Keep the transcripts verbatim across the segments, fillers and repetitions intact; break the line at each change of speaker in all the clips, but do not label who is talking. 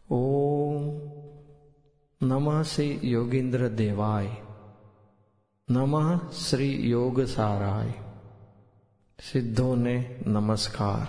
ઓમ નમઃ શ્રી યોગીન્દ્ર દેવાય, નમઃ શ્રી યોગ સારાય. સિદ્ધોને નમસ્કાર.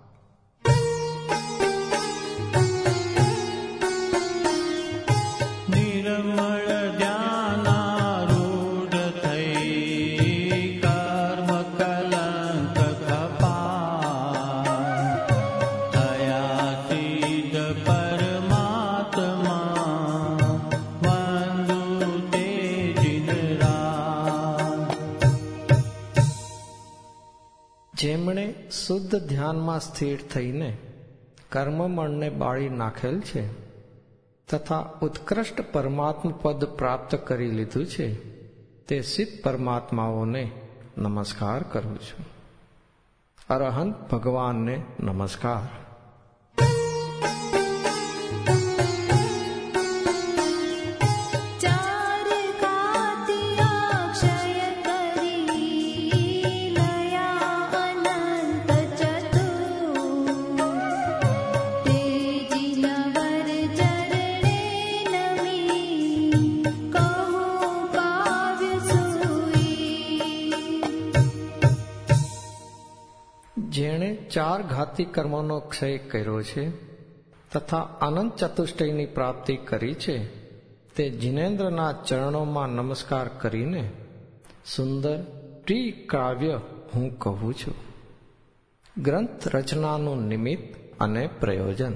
જેમણે શુદ્ધ ધ્યાનમાં સ્થિર થઈને કર્મમળને બાળી નાખેલ છે તથા ઉત્કૃષ્ટ પરમાત્મા પદ પ્રાપ્ત કરી લીધું છે, તે સિદ્ધ પરમાત્માઓને નમસ્કાર કરું છું. અરહંત ભગવાનને નમસ્કાર. જેણે ચાર ઘાતી કર્મોનો ક્ષય કર્યો છે તથા અનંત ચતુષ્ટયની પ્રાપ્તિ કરી છે, તે જિનેન્દ્રના ચરણોમાં નમસ્કાર કરીને સુંદર પ્રિય કાવ્ય હું કહું છું. ગ્રંથ રચનાનું નિમિત્ત અને પ્રયોજન.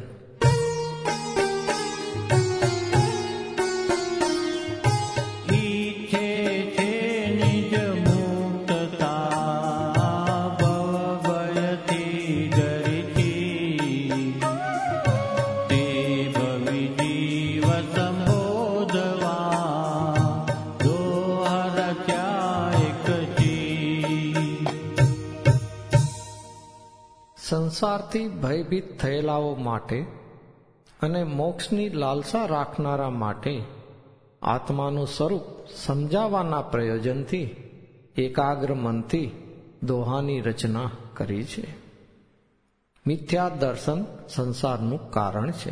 સંસારથી ભયભીત થયેલાઓ માટે અને મોક્ષની લાલસા રાખનારા માટે આત્માનું સ્વરૂપ સમજાવવાના પ્રયોજનથી એકાગ્ર મનથી દોહાની રચના કરી છે. મિથ્યા દર્શન સંસારનું કારણ છે.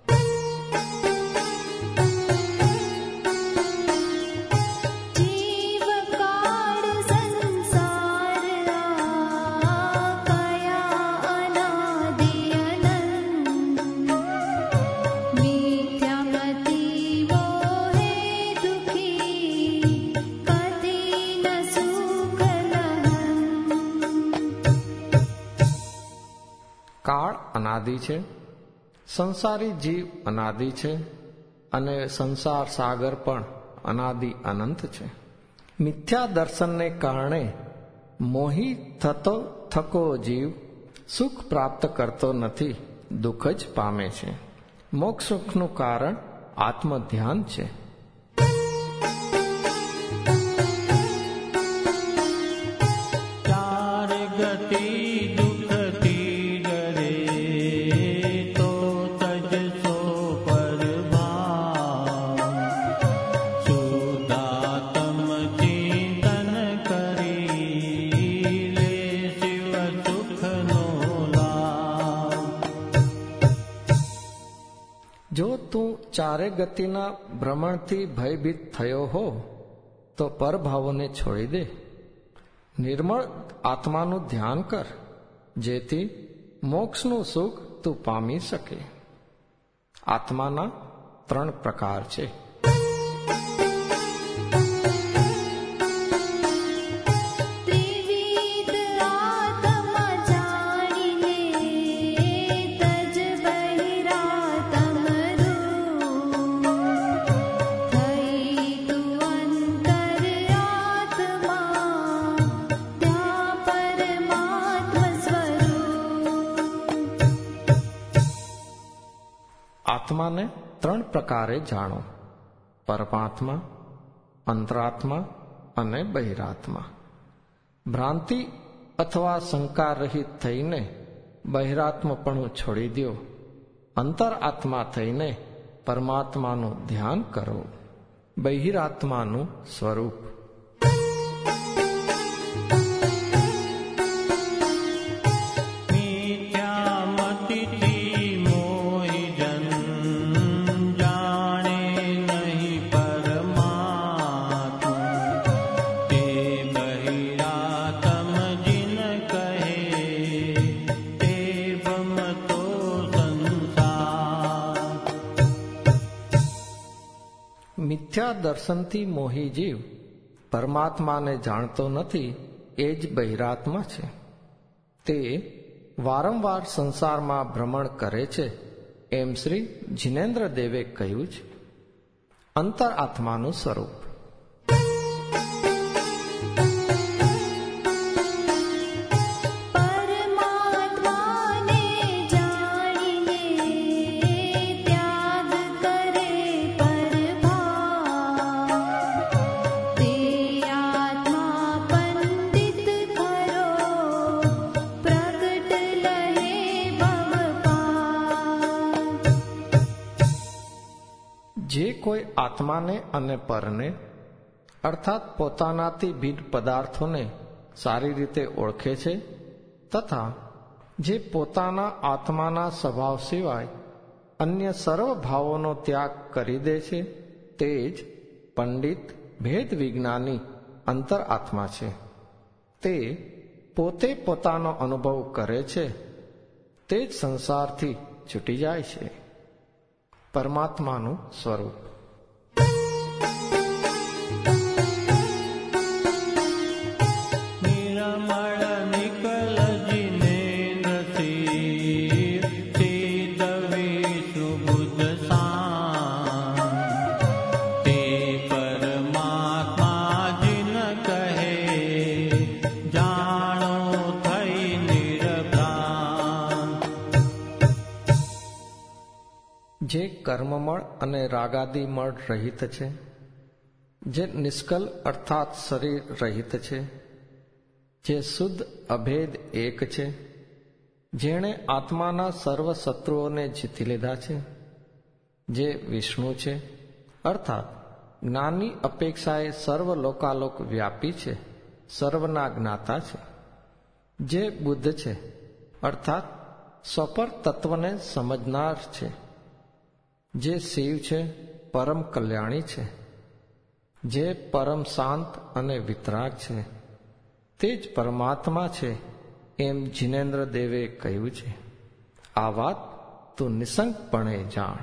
કાળ અનાદિ છે, સંસારી જીવ અનાદિ છે અને સંસાર સાગર પણ અનાદિ અનંત છે. મિથ્યા દર્શનને કારણે મોહી થતો થકો જીવ સુખ પ્રાપ્ત કરતો નથી, દુઃખ જ પામે છે. મોક્ષ સુખનું કારણ આત્મધ્યાન છે. જો તું ચારે ગતિના ભ્રમણથી ભયભીત થયો હો તો પરભાવોને છોડી દે. નિર્મળ આત્માનું ધ્યાન કર, જેથી મોક્ષનું સુખ તું પામી શકે. આત્માના ત્રણ પ્રકાર છે. આત્માને ત્રણ પ્રકારે જાણો: પરમાત્મા, અંતરાત્મા અને બહિરાત્મા. ભ્રાંતિ અથવા શંકા રહિત થઈને બહિરાત્મપણું છોડી દો. અંતરાત્મા થઈને પરમાત્માનું ધ્યાન કરો. બહિરાત્માનું સ્વરૂપ.
મિથ્યા મતિથી મોહી જન
મિથ્યા દર્શનથી મોહી જીવ પરમાત્માને જાણતો નથી, એ જ બહિરાત્મા છે. તે વારંવાર સંસારમાં ભ્રમણ કરે છે, એમ શ્રી જિનેન્દ્ર દેવે કહ્યું છે. અંતરાત્માનું સ્વરૂપ. જે કોઈ આત્માને અને પરને અર્થાત પોતાનાથી ભિન્ન પદાર્થોને સારી રીતે ઓળખે છે તથા જે પોતાના આત્માના સ્વભાવ સિવાય અન્ય સર્વ ભાવોનો ત્યાગ કરી દે છે, તે જ પંડિત ભેદ વિજ્ઞાની અંતરાત્મા છે. તે પોતે પોતાનો અનુભવ કરે છે, તે જ સંસારથી છૂટી જાય છે. પરમાત્માનું સ્વરૂપ. જે કર્મમળ અને રાગાદી મળ રહિત છે, જે નિષ્કલ અર્થાત શરીર રહિત છે, જે શુદ્ધ અભેદ એક છે, જેણે આત્માના સર્વ શત્રુઓને જીતી લીધા છે, જે વિષ્ણુ છે અર્થાત જ્ઞાની અપેક્ષાએ સર્વ લોકાલોક વ્યાપી છે, સર્વના જ્ઞાતા છે, જે બુદ્ધ છે અર્થાત સ્વપર તત્વને સમજનાર છે, જે શિવ છે પરમ કલ્યાણી છે, જે પરમ શાંત અને વિતરાગ છે, તે જ પરમાત્મા છે, એમ જિનેન્દ્ર દેવે કહ્યું છે. આ વાત તું નિસંકપણે જાણ.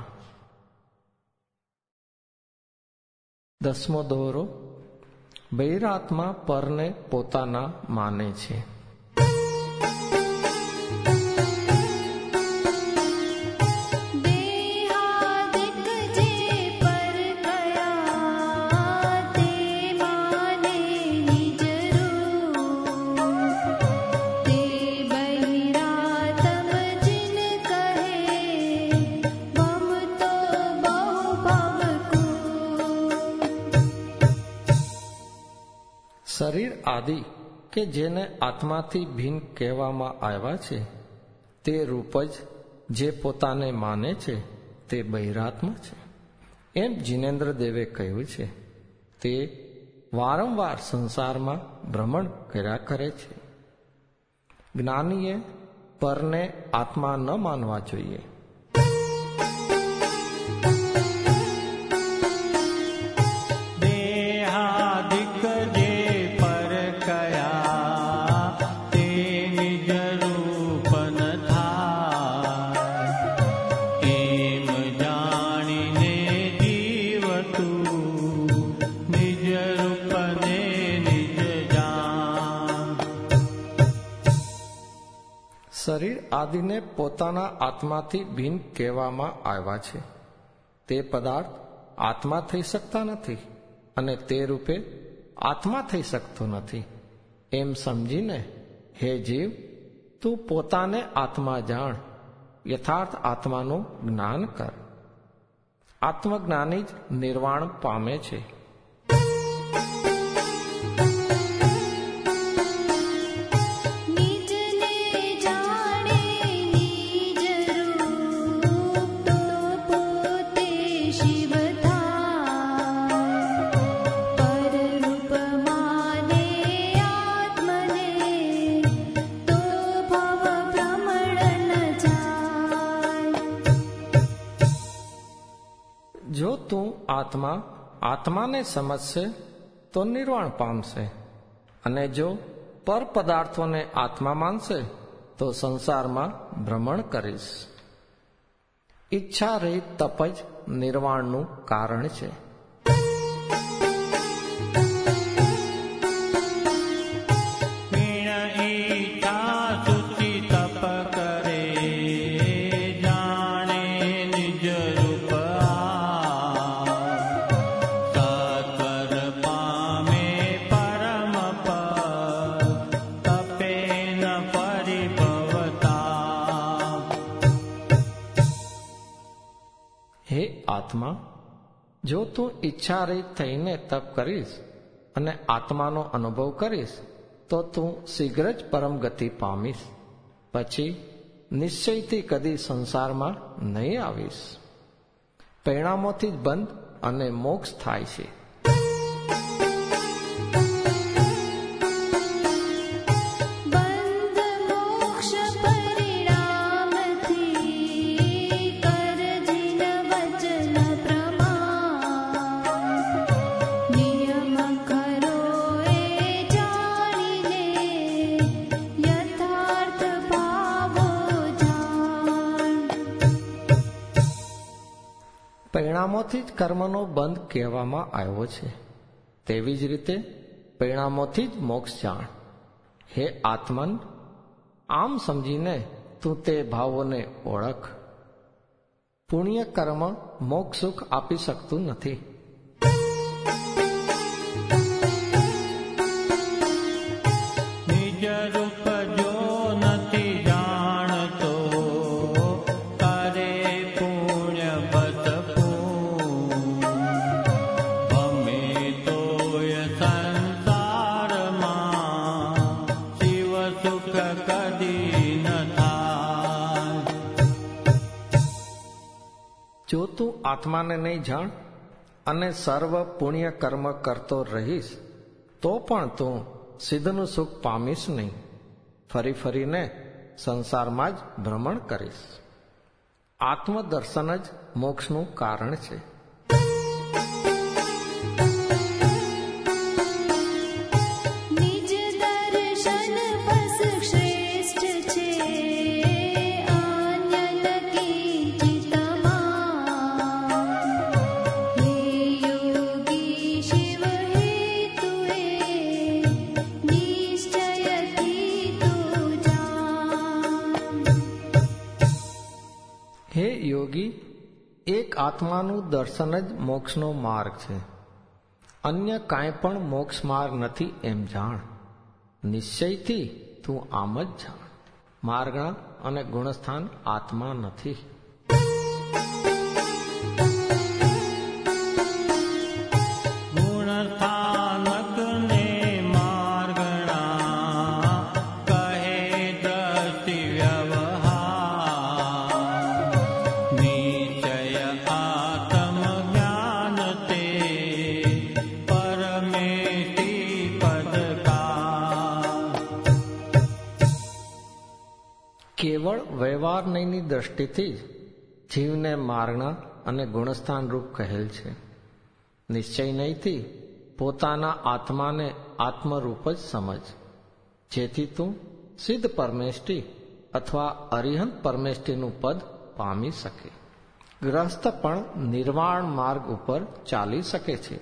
દસમો દોરો. બહિરાત્મા પરને પોતાના માને છે. શરીર આદિ કે જેને આત્માથી ભિન્ન કહેવામાં આવ્યા છે, તે રૂપ જ જે પોતાને માને છે તે બહિરાત્મા છે, એમ જિનેન્દ્ર દેવે કહ્યું છે. તે વારંવાર સંસારમાં ભ્રમણ કર્યા કરે છે. જ્ઞાનીએ પરને આત્મા ન માનવા જોઈએ. શરીર આદિને પોતાના આત્માથી ભિન્ન કહેવામાં આવ્યા છે. તે પદાર્થ આત્મા થઈ શકતા નથી અને તે રૂપે આત્મા થઈ શકતો નથી, એમ સમજીને હે જીવ, તું પોતાને આત્મા જાણ, યથાર્થ આત્માનું જ્ઞાન કર. આત્મજ્ઞાની જ નિર્વાણ પામે છે. જો તું આત્મા આત્માને સમજશે તો નિર્વાણ પામશે, અને જો પર પદાર્થોને આત્મા માનશે તો સંસારમાં ભ્રમણ કરીશ. ઈચ્છા રહિત તપ જ નિર્વાણનું કારણ છે. હે આત્મા, જો તું ઈચ્છારહિત થઈને તપ કરીશ અને આત્માનો અનુભવ કરીશ તો તું શીઘ્ર જ પરમ ગતિ પામીશ. પછી નિશ્ચયથી કદી સંસારમાં નહીં આવીશ. પરિણામોથી જ બંધ અને મોક્ષ થાય છે. પરિણામોથી જ કર્મનો બંધ કહેવામાં આવ્યો છે. તેવી જ રીતે પરિણામોથી જ મોક્ષ જાણ. હે આત્મન, આમ સમજીને તું તે ભાવોને ઓળખ. પુણ્ય કર્મ મોક્ષ સુખ આપી શકતું નથી. જો તું આત્માને નહીં જાણ અને સર્વ પુણ્ય કર્મ કરતો રહીશ તો પણ તું સિદ્ધનું સુખ પામીશ નહીં. ફરી ફરીને સંસારમાં જ ભ્રમણ કરીશ. આત્મદર્શન જ મોક્ષનું કારણ છે. હે યોગી, એક આત્માનું દર્શન જ મોક્ષનો માર્ગ છે. અન્ય કાંઈ પણ મોક્ષ માર્ગ નથી એમ જાણ. નિશ્ચયથી તું આમ જ જાણ. માર્ગણા અને ગુણસ્થાન આત્મા નથી. કેવળ વ્યવહાર નહીંની દ્રષ્ટિથી જ જીવને માર્ગણા અને ગુણસ્થાન રૂપ કહેલ છે. નિશ્ચય નહીંથી પોતાના આત્માને આત્મરૂપ જ સમજ, જેથી તું સિદ્ધ પરમેષ્ઠી અથવા અરિહંત પરમેષ્ઠીનું પદ પામી શકે. ગ્રસ્ત પણ નિર્વાણ માર્ગ ઉપર ચાલી શકે છે.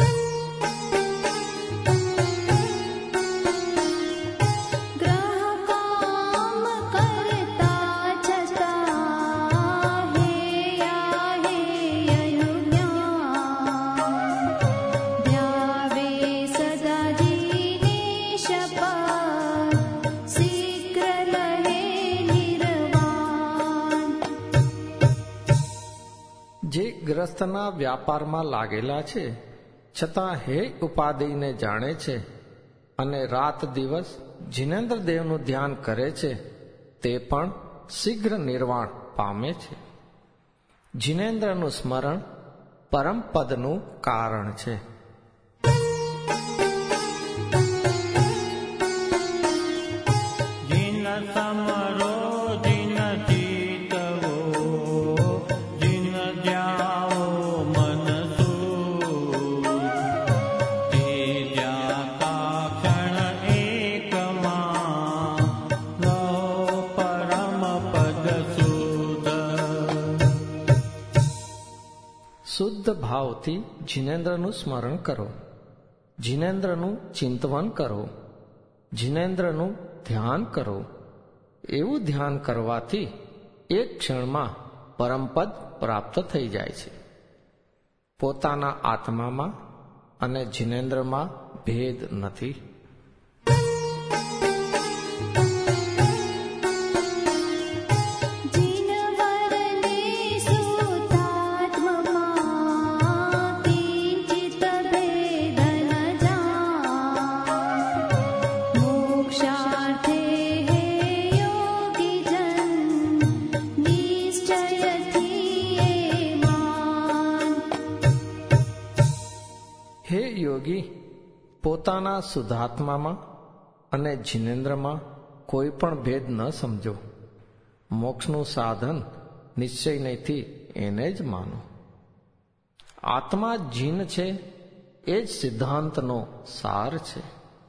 જે ગ્રસ્તના વ્યાપારમાં લાગેલા છે છતાં હે ઉપાધિને જાણે છે અને રાત દિવસ જિનેન્દ્ર દેવનું ધ્યાન કરે છે તે પણ શીઘ્ર નિર્વાણ પામે છે. જિનેન્દ્રનું સ્મરણ પરમ પદનું કારણ છે. શુદ્ધ ભાવથી જિનેન્દ્રનું સ્મરણ કરો, જિનેન્દ્રનું ચિંતવન કરો, જિનેન્દ્રનું ધ્યાન કરો. એવું ધ્યાન કરવાથી એક ક્ષણમાં પરમપદ પ્રાપ્ત થઈ જાય છે. પોતાના આત્મામાં અને જિનેન્દ્રમાં ભેદ નથી.
જીનવરને સુતા
હે યોગી, પોતાના શુદ્ધાત્મામાં અને જિનેન્દ્રમાં કોઈ પણ ભેદ ન સમજો. મોક્ષનું સાધન નિશ્ચય નહીંથી એને જ માનો. આત્મા જીન છે એ જ સિદ્ધાંતનો સાર છે.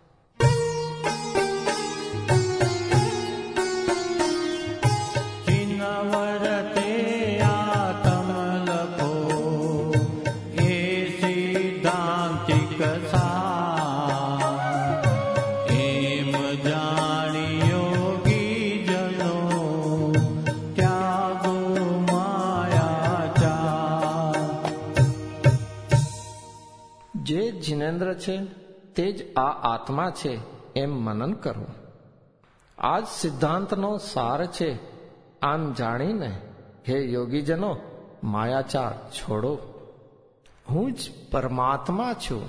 જે જિનેન્દ્ર છે તે જ આ આત્મા છે એમ મનન કરો. આ જ સિદ્ધાંતનો સાર છે આમ જાણીને હે યોગીજનો માયાચાર છોડો. હું જ પરમાત્મા છું.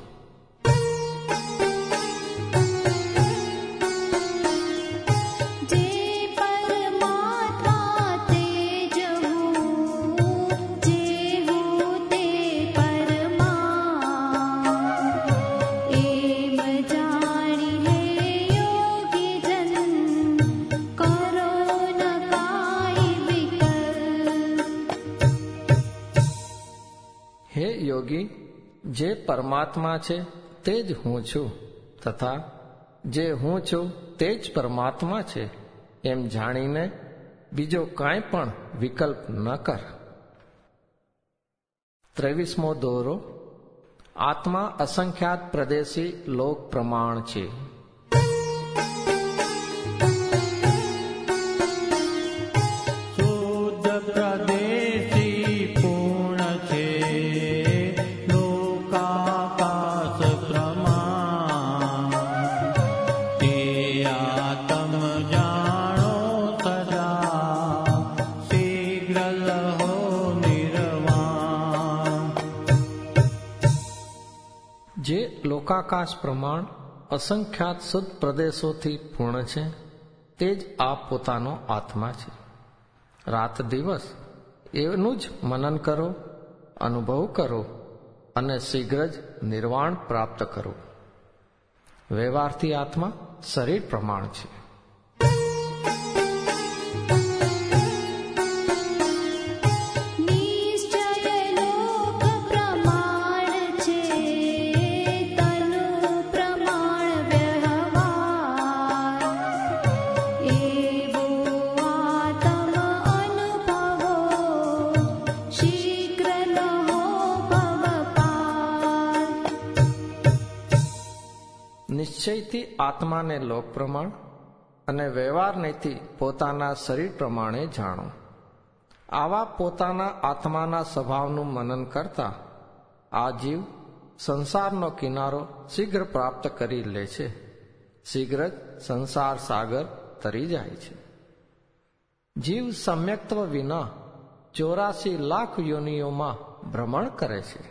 હે યોગી, જે પરમાત્મા છે તે જ હું છું તથા જે હું છું તે જ પરમાત્મા છે એમ જાણીને બીજો કાંઈ પણ વિકલ્પ ન કર. ત્રેવીસમો દોરો. આત્મા અસંખ્યાત પ્રદેશી લોક પ્રમાણ છે. જે લોકાકાશ પ્રમાણ અસંખ્યાત શુદ્ધ પ્રદેશોથી પૂર્ણ છે તે જ આ પોતાનો આત્મા છે. રાત દિવસ એનું જ મનન કરો, અનુભવ કરો અને શીઘ્ર જ નિર્વાણ પ્રાપ્ત કરો. વ્યવહારથી આત્મા શરીર પ્રમાણ છે. નિશ્ચયથી આત્માને લોક પ્રમાણ અને વ્યવહાર નહીંથી પોતાના શરીર પ્રમાણે જાણો. આવા પોતાના આત્માના સ્વભાવનું મનન કરતા આ જીવ સંસારનો કિનારો શીઘ્ર પ્રાપ્ત કરી લે છે. શીઘ્ર જ સંસાર સાગર તરી જાય છે. જીવ સમ્યક્ત્વ વિના ચોરાસી લાખ યોનિઓમાં ભ્રમણ કરે છે.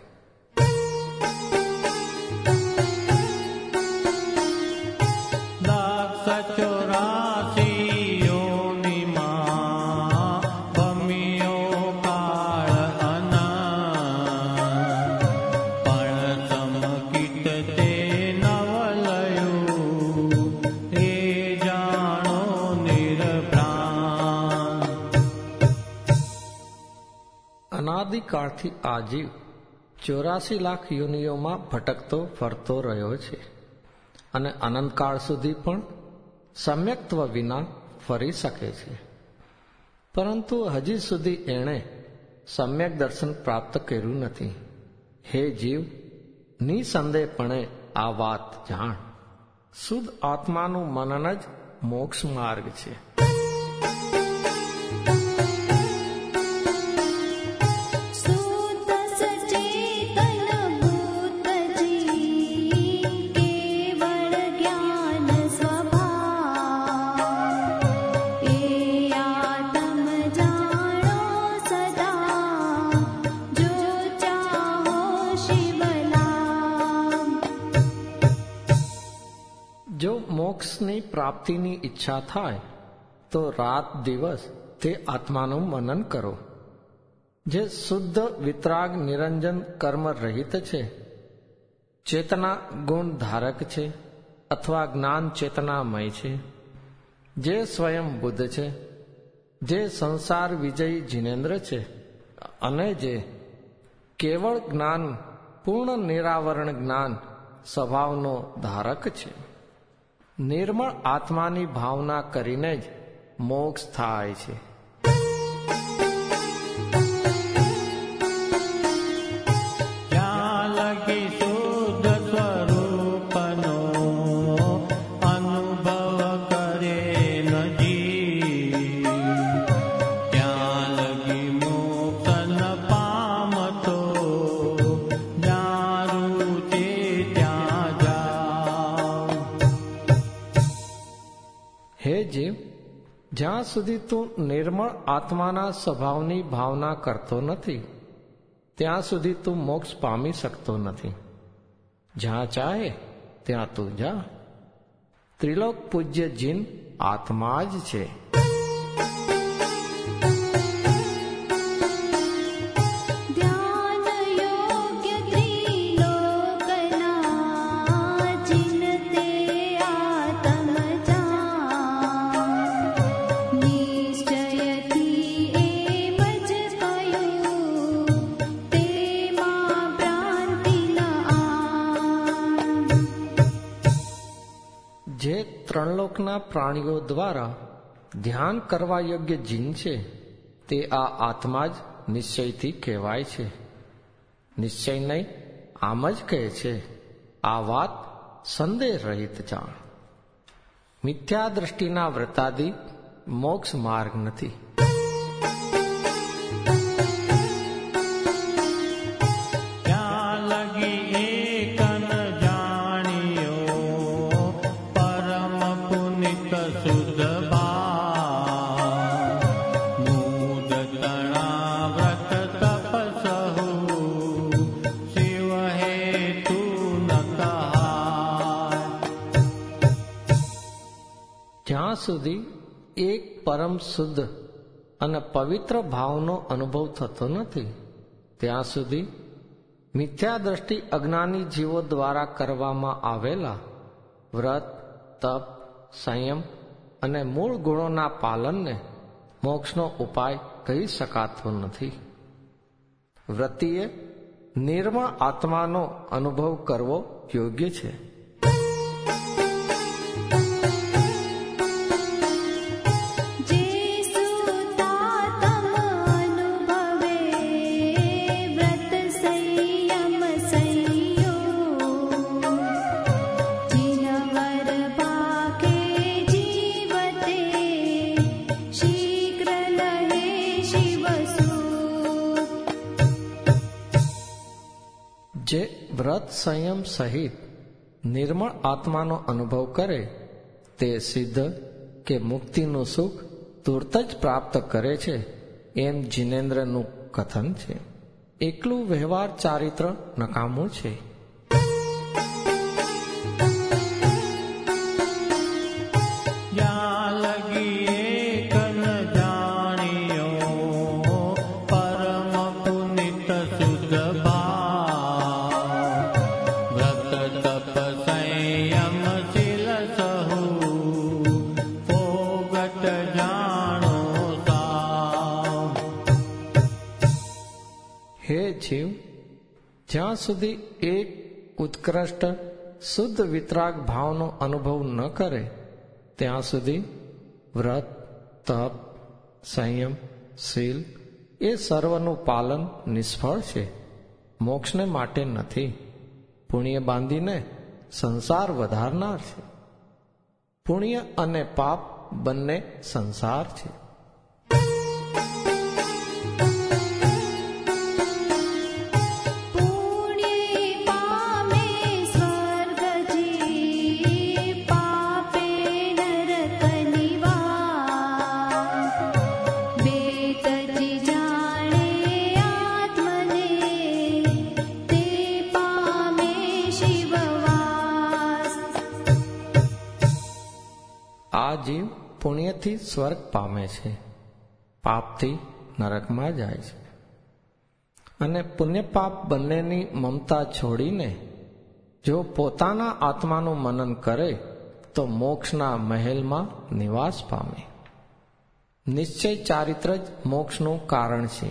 અનાદિકાળથી આ જીવ ચોરાસી લાખ યોનિઓમાં ભટકતો ફરતો રહ્યો છે અને અનંતકાળ સુધી પણ સમ્યક્ત્વ વિના ફરી શકે છે. પરંતુ હજી સુધી એણે સમ્યક દર્શન પ્રાપ્ત કર્યું નથી. હે જીવ, નિસંદેહપણે આ વાત જાણ. શુદ્ધ આત્માનું મનન જ મોક્ષ માર્ગ છે. જો મોક્ષની પ્રાપ્તિની ઈચ્છા થાય તો રાત દિવસ તે આત્માનું મનન કરો. જે શુદ્ધ વિતરાગ નિરંજન કર્મ રહિત છે, ચેતના ગુણ ધારક છે અથવા જ્ઞાન ચેતનામય છે, જે સ્વયં બુદ્ધ છે, જે સંસાર વિજયી જિનેન્દ્ર છે અને જે કેવળ જ્ઞાન પૂર્ણ નિરાવરણ જ્ઞાન સ્વભાવનો ધારક છે. નિર્મળ આત્માની ભાવના કરીને જ મોક્ષ થાય છે. હે જીવ, જ્યાં સુધી તું નિર્મળ આત્માના સ્વભાવની ભાવના કરતો નથી, ત્યાં સુધી તું મોક્ષ પામી શકતો નથી. જ્યાં ચાહે ત્યાં તું જા. ત્રિલોક પૂજ્ય જીન આત્મા જ છે. જે ત્રણલોકના પ્રાણીઓ દ્વારા ધ્યાન કરવા યોગ્ય જીન છે, તે આ આત્મા જ નિશ્ચયથી કહેવાય છે. નિશ્ચય નહીં, આમ જ કહે છે. આ વાત સંદેહ રહિત જાણ. મિથ્યા દ્રષ્ટિના વ્રતાદિ મોક્ષ માર્ગ નથી. જ્યાં સુધી એક પરમ શુદ્ધ અને પવિત્ર ભાવનો અનુભવ થતો નથી, ત્યાં સુધી મિથ્યા દ્રષ્ટિ અજ્ઞાની જીવો દ્વારા કરવામાં આવેલા વ્રત, તપ, સંયમ અને મૂળ ગુણોના પાલનને મોક્ષનો ઉપાય કહી શકાતો નથી. વ્રતિએ નિર્મળ આત્માનો અનુભવ કરવો યોગ્ય છે. જે વ્રત સંયમ સહિત નિર્મળ આત્માનો અનુભવ કરે તે સિદ્ધ કે મુક્તિનું સુખ તુરત જ પ્રાપ્ત કરે છે, એમ જિનેન્દ્રનું કથન છે. એકલું વ્યવહાર ચારિત્ર નકામું છે. હે જીવ, જ્યાં સુધી એક ઉત્કૃષ્ટ શુદ્ધ વિતરાગ ભાવનો અનુભવ ન કરે, ત્યાં સુધી વ્રત, તપ, સંયમ, શીલ એ સર્વનું પાલન નિષ્ફળ છે, મોક્ષને માટે નથી. પુણ્ય બાંધીને સંસાર વધારનાર છે. પુણ્ય અને પાપ બંને સંસાર છે. આ જીવ પુણ્યથી સ્વર્ગ પામે છે, પાપથી નરકમાં જાય છે. અને પુણ્ય પાપ બંનેની મમતા છોડીને જો પોતાના આત્માનું મનન કરે તો મોક્ષના મહેલમાં નિવાસ પામે. નિશ્ચય ચારિત્ર જ મોક્ષનું કારણ છે.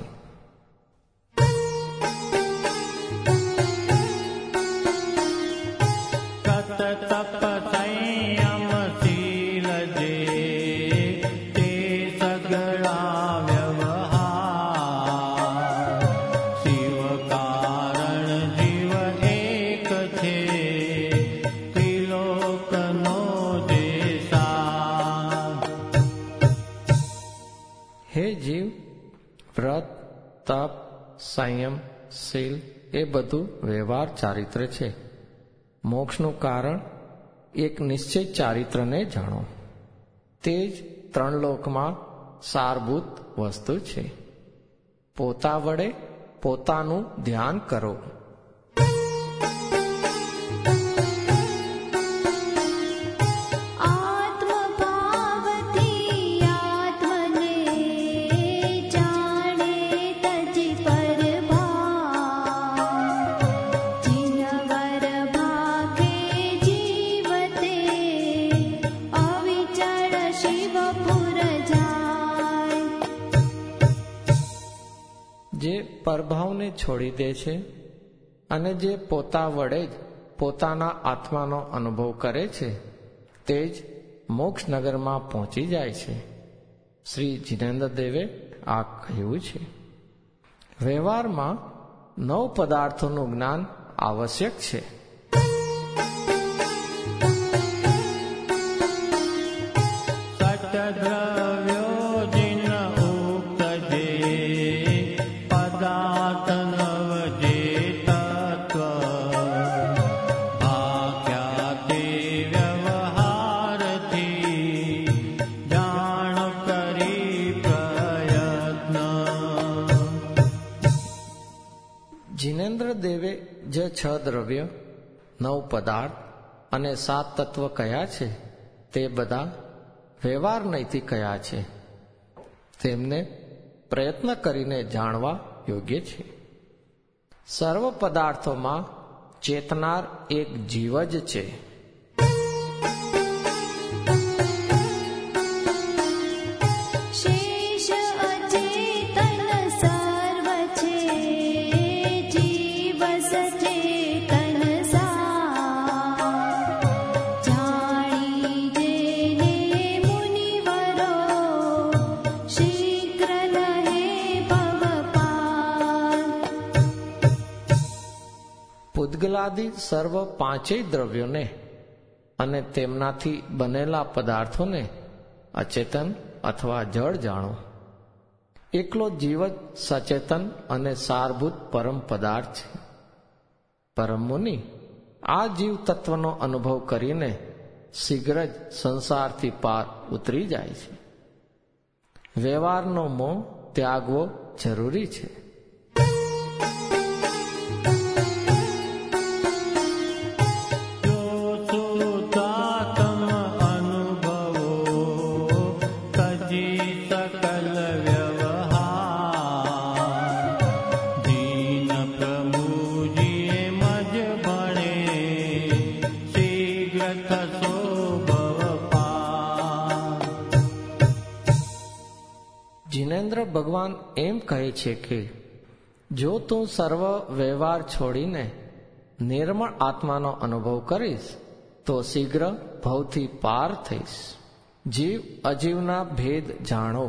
હે જીવ, વ્રત, તપ, સંયમ, શીલ એ બધું વ્યવહાર ચારિત્ર છે. મોક્ષનું કારણ એક નિશ્ચય ચારિત્રને જાણો. તે જ ત્રણ લોકમાં સારભૂત વસ્તુ છે. પોતા વડે પોતાનું ધ્યાન કરો. જે પરભાવને છોડી દે છે અને જે પોતા વડે જ પોતાના આત્માનો અનુભવ કરે છે તે જ મોક્ષનગરમાં પહોંચી જાય છે. શ્રી જિનેન્દ્ર દેવે આ કહ્યું છે. વ્યવહારમાં નવ પદાર્થોનું જ્ઞાન આવશ્યક છે. જિનેન્દ્ર દેવે જે છ દ્રવ્ય, નવ પદાર્થ અને સાત તત્વ કયા છે તે બધા વ્યવહાર નૈતિક કયા છે. તેમને પ્રયત્ન કરીને જાણવા યોગ્ય છે. સર્વ પદાર્થોમાં ચેતનાર એક જીવ જ છે. પૂદગલાદિ સર્વ પાંચેય દ્રવ્યોને અને તેમનાથી બનેલા પદાર્થોને અચેતન અથવા જળ જાણો. એકલો જીવ જ સચેતન અને સારભૂત પરમ પદાર્થ છે. પરમ મુનિ, આ જીવ તત્વનો અનુભવ કરીને શીઘ્ર જ સંસારથી પાર ઉતરી જાય છે. વ્યવહારનો મોહ ત્યાગવો જરૂરી છે. જિનેન્દ્ર ભગવાન એમ કહે છે કે જો તું સર્વ વ્યવહાર છોડીને નિર્મળ આત્માનો અનુભવ કરીશ તો શીઘ્ર ભવથી પાર થઈશ. જીવ અજીવના ભેદ જાણો.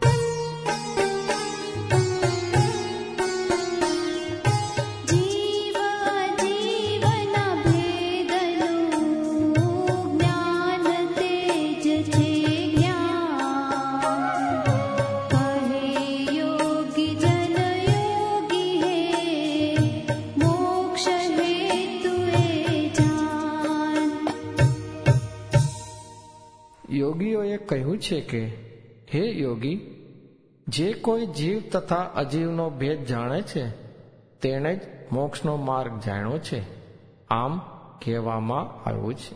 યોગીઓએ કહ્યું છે કે હે યોગી, જે કોઈ જીવ તથા અજીવનો ભેદ જાણે છે તેણે જ મોક્ષનો માર્ગ જાણ્યો છે. આમ કહેવામાં આવ્યું છે.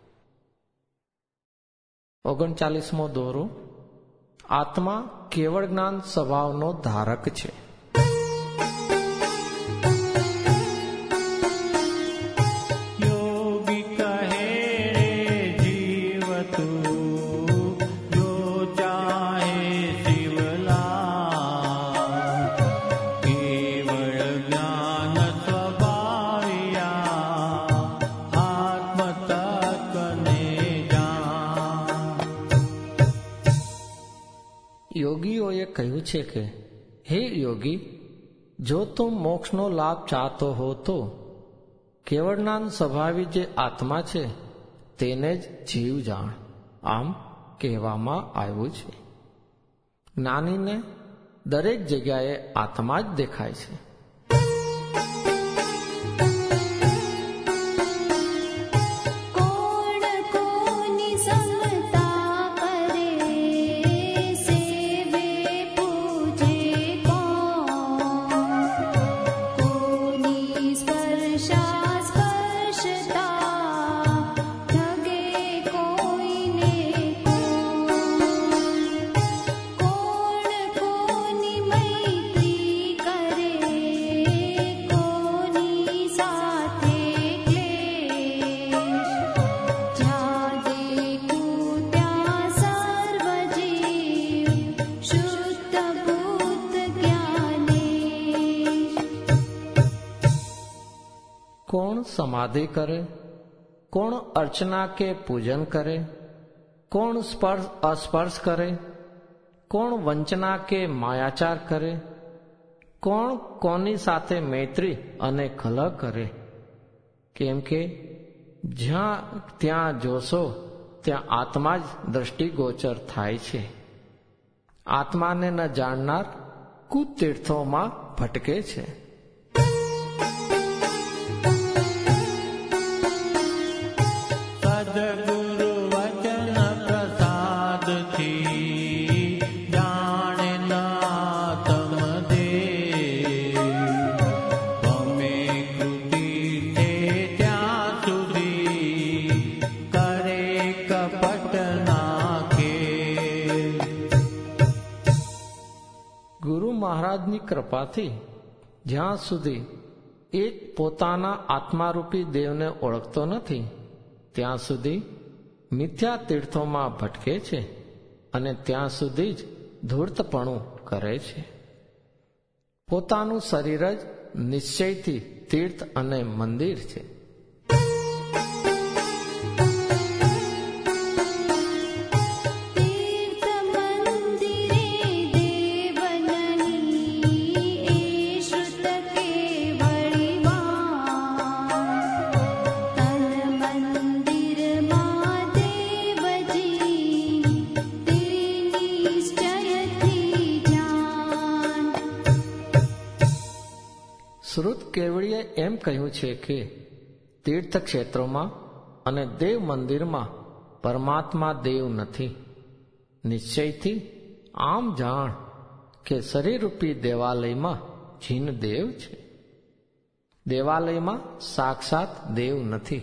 ઓગણચાલીસમો દોરો. આત્મા કેવળ જ્ઞાન સ્વભાવનો ધારક છે.
યો
કહ્યું છે કે હે યોગી, જો તું મોક્ષનો લાભ ચાહતો હો તો કેવળના સ્વભાવી જે આત્મા છે તેને જ જીવ જાણ, આમ કહેવામાં આવ્યું છે. જ્ઞાનીને દરેક જગ્યાએ આત્મા જ દેખાય છે. કોણ સમાધિ કરે, કોણ અર્ચના કે પૂજન કરે, કોણ સ્પર્શ અસ્પર્શ કરે, કોણ વંચના કે માયાચાર કરે, કોણ કોની સાથે મૈત્રી અને કલહ કરે. કેમ કે જ્યાં ત્યાં જોશો ત્યાં આત્મા જ દ્રષ્ટિગોચર થાય છે. આત્માને ન જાણનાર કુતીર્થોમાં ભટકે છે.
સદગુરુ વચન પ્રસાદથી જાણે નાતમ દેવ, ભમે કૃતિ તે ત્યાં સુધી કરે કપટ નાખે.
ગુરુ મહારાજની કૃપાથી જ્યાં સુધી એક પોતાના આત્મારૂપી દેવને ઓળખતો નથી ત્યાં સુધી મિથ્યા તીર્થોમાં ભટકે છે અને ત્યાં સુધી જ ધૂર્તપણું કરે છે. પોતાનું શરીર જ નિશ્ચયથી તીર્થ અને મંદિર છે. શ્રુત કેવળીએ એમ કહ્યું છે કે તીર્થક્ષેત્રોમાં અને દેવ મંદિરમાં પરમાત્મા દેવ નથી. નિશ્ચયથી આમ જાણ કે શરીરરૂપી દેવાલયમાં જીન દેવ છે. દેવાલયમાં સાક્ષાત દેવ નથી.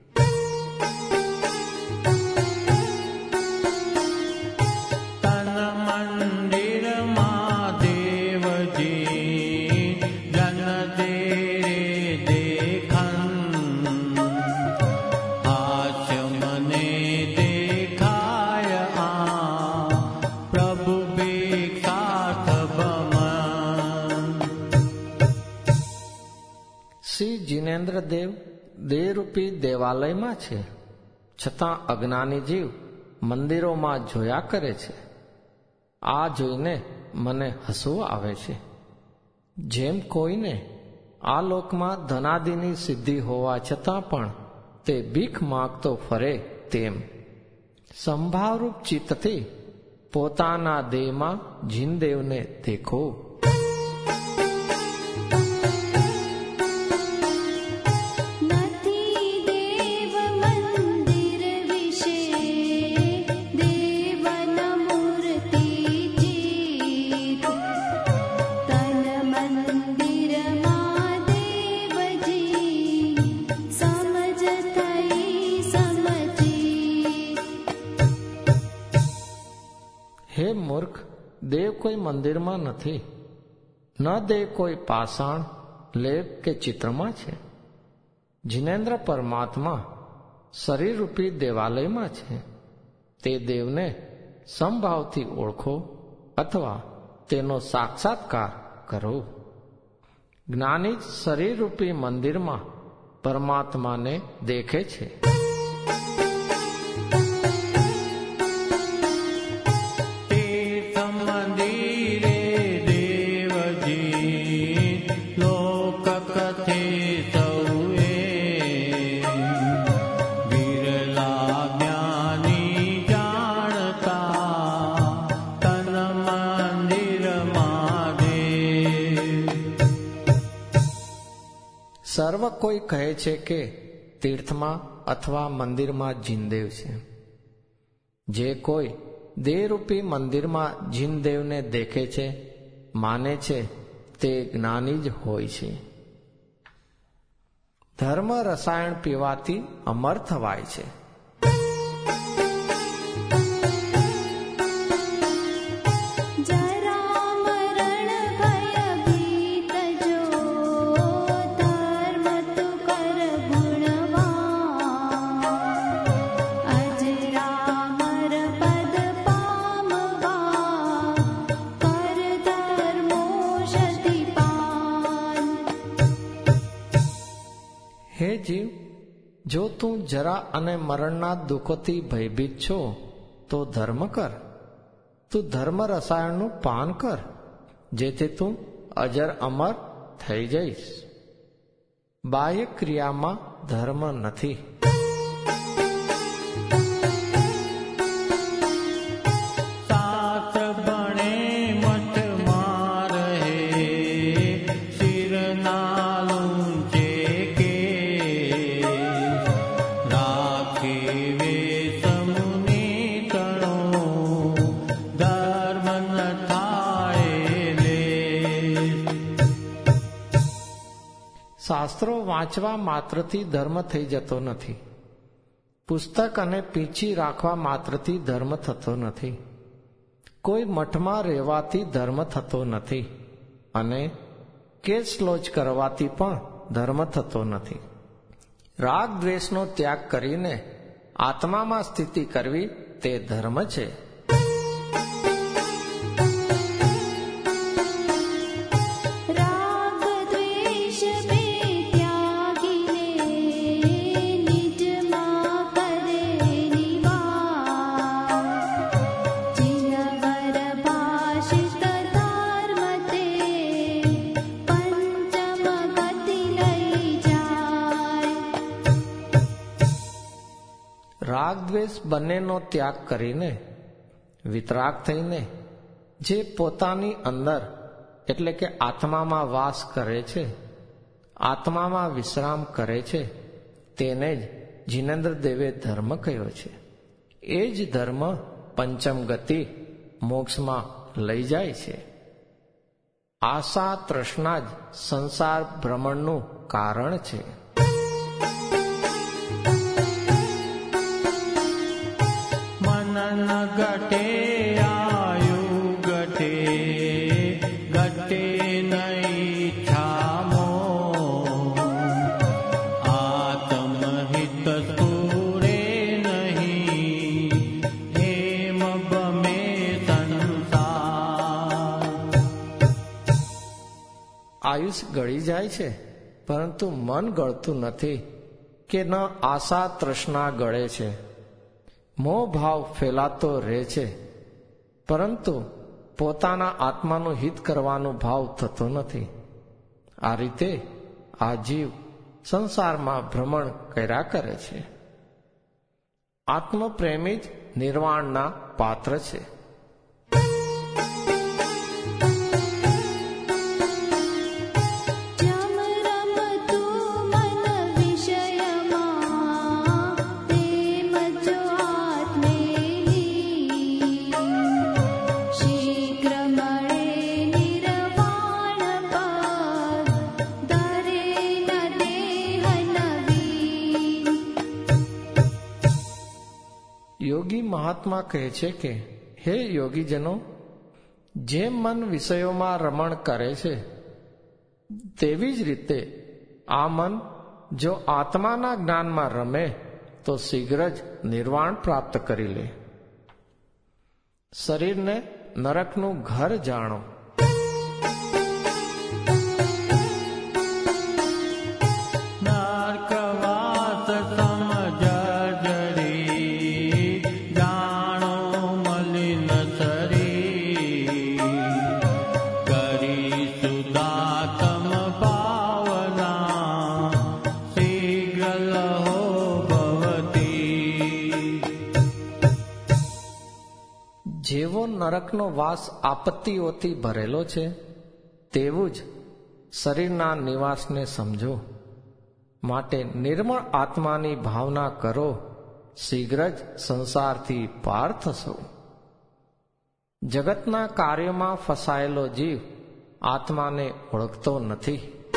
શ્રી જીનેન્દ્ર દેવ દેહરૂપી દેવાલયમાં છે, છતાં અજ્ઞાની જીવ મંદિરોમાં જોયા કરે છે. આ જોઈને મને હસવું આવે છે. જેમ કોઈને આ લોકમાં ધનાદિની સિદ્ધિ હોવા છતાં પણ તે ભીખ માગતો ફરે તેમ સંભાવરૂપ ચિત્તથી પોતાના દેહમાં જીનદેવને દેખો. હે મૂર્ખ, દેવ કોઈ મંદિરમાં નથી, ન દેવ કોઈ પાષાણ, લેપ કે ચિત્રમાં છે. જીનેન્દ્ર પરમાત્મા શરીરરૂપી દેવાલયમાં છે. તે દેવને સમભાવથી ઓળખો અથવા તેનો સાક્ષાત્કાર કરો. જ્ઞાની જ શરીરરૂપી મંદિરમાં પરમાત્માને દેખે છે.
મંદિરે
સર્વ કોઈ કહે છે કે તીર્થમાં અથવા મંદિરમાં જીનદેવ છે. જે કોઈ દેહરૂપી મંદિરમાં જીનદેવને દેખે છે, માને છે, તે જ્ઞાની જ હોય છે. ધર્મ રસાયણ પીવાથી અમર થવાય છે. હે જીવ, જો તું જરા અને મરણના દુઃખોથી ભયભીત છો તો ધર્મ કર. તું ધર્મ રસાયણનું પાન કર, જેથી તું અજર અમર થઈ જઈશ. બાહ્ય ક્રિયામાં ધર્મ નથી. શાસ્ત્રો વાંચવા માત્રથી ધર્મ થઈ જતો નથી. પુસ્તક અને પીંછી રાખવા માત્રથી ધર્મ થતો નથી. કોઈ મઠમાં રહેવાથી ધર્મ થતો નથી. અને કેસ લોચ કરવાથી પણ ધર્મ થતો નથી. રાગ દ્વેષનો ત્યાગ કરીને આત્મામાં સ્થિતિ કરવી તે ધર્મ છે. રાગ દ્વેષ બંનેનો ત્યાગ કરીને વિતરાગ થઈને જે પોતાની અંદર એટલે કે આત્મામાં વાસ કરે છે, આત્મામાં વિશ્રામ કરે છે, તેને જ જીનેન્દ્ર દેવે ધર્મ કહ્યો છે. એ જ ધર્મ પંચમ ગતિ મોક્ષમાં લઈ જાય છે. આશા તૃષ્ણા જ સંસાર ભ્રમણનું કારણ છે.
ઘટે આયુ ઘટે ઘટે નૈચ્છામો આત્મહિત સ્ફુરે નહીં હેમ બમે સંસાર.
આયુષ ગળી જાય છે, પરંતુ મન ગળતું નથી કે ન આશા તૃષ્ણા ગળે છે. મોહ ભાવ ફેલાતો રહે છે, પરંતુ પોતાના આત્માનું હિત કરવાનો ભાવ થતો નથી. આ રીતે આ જીવ સંસારમાં ભ્રમણ કર્યા કરે છે. આત્મપ્રેમી જ નિર્વાણના પાત્ર છે. યોગી મહાત્મા કહે છે કે હે યોગીજનો, જે મન વિષયોમાં રમણ કરે છે તેવી જ રીતે આ મન જો આત્માના જ્ઞાનમાં રમે તો શીઘ્ર જ નિર્વાણ પ્રાપ્ત કરી લે. શરીરને નરકનું ઘર જાણો. જેવો નરકનો વાસ આપત્તિઓથી ભરેલો છે, તેવું જ શરીરના નિવાસને સમજો. માટે નિર્મળ આત્માની ભાવના કરો, શીઘ્ર જ સંસારથી પાર થશો. જગતના કાર્યોમાં ફસાયેલો જીવ આત્માને ઓળખતો નથી.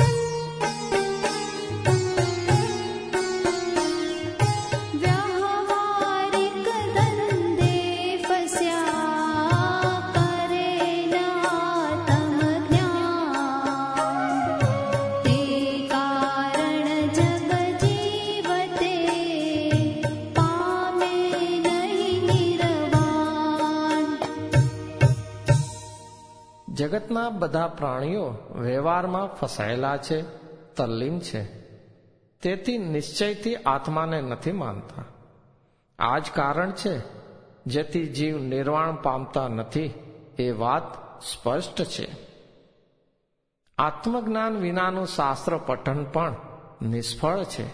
જગતના બધા પ્રાણીઓ વ્યવહારમાં ફસાયેલા છે, તલ્લીન છે. તેથી નિશ્ચયથી આત્માને નથી માનતા. આ જ કારણ છે જેથી જીવ નિર્વાણ પામતા નથી એ વાત સ્પષ્ટ છે. આત્મજ્ઞાન વિનાનું શાસ્ત્ર પઠન પણ નિષ્ફળ છે.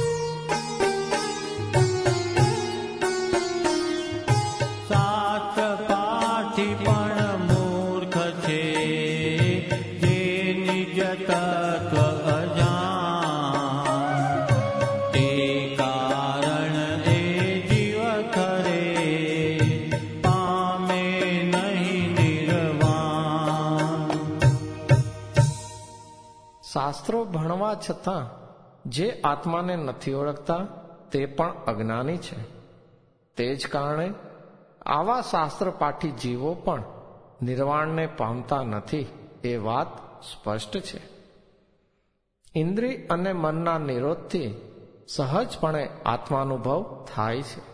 શાસ્ત્રો ભણવા છતાં જે આત્માને નથી ઓળખતા તે પણ અજ્ઞાની છે. તે જ કારણે આવા શાસ્ત્ર પાઠી જીવો પણ નિર્વાણને પામતા નથી એ વાત સ્પષ્ટ છે. ઇન્દ્રિય અને મનના નિરોધથી સહજપણે આત્માનુભવ થાય છે.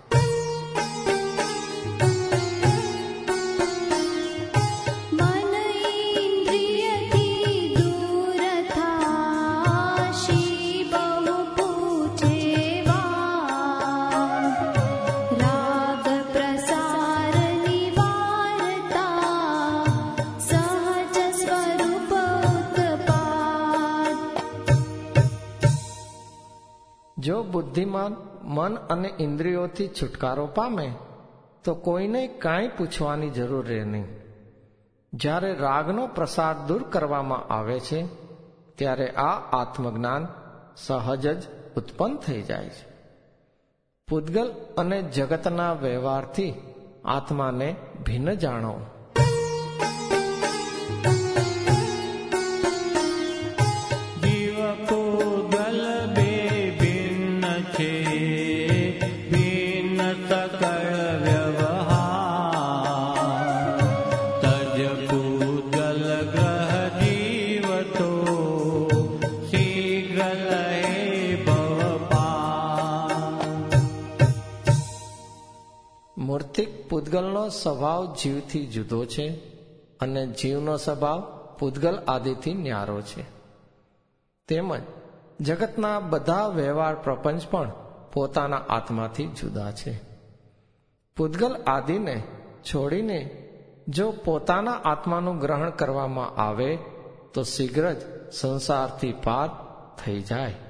જો બુદ્ધિમાન મન અને ઇન્દ્રિયોથી છુટકારો પામે તો કોઈને કાંઈ પૂછવાની જરૂર રહે નહીં. જ્યારે રાગનો પ્રસાર દૂર કરવામાં આવે છે ત્યારે આ આત્મજ્ઞાન સહજ જ ઉત્પન્ન થઈ જાય છે. પૂતગલ અને જગતના વ્યવહારથી આત્માને ભિન્ન જાણો. મૂર્તિક પૂતગલનો સ્વભાવ જીવથી જુદો છે અને જીવનો સ્વભાવ પૂતગલ આદિથી ન્યારો છે. તેમજ જગતના બધા વ્યવહાર પ્રપંચ પણ પોતાના આત્માથી જુદા છે. પૂતગલ આદિને છોડીને જો પોતાના આત્માનું ગ્રહણ કરવામાં આવે તો શીઘ્ર જ સંસારથી પાર થઈ જાય.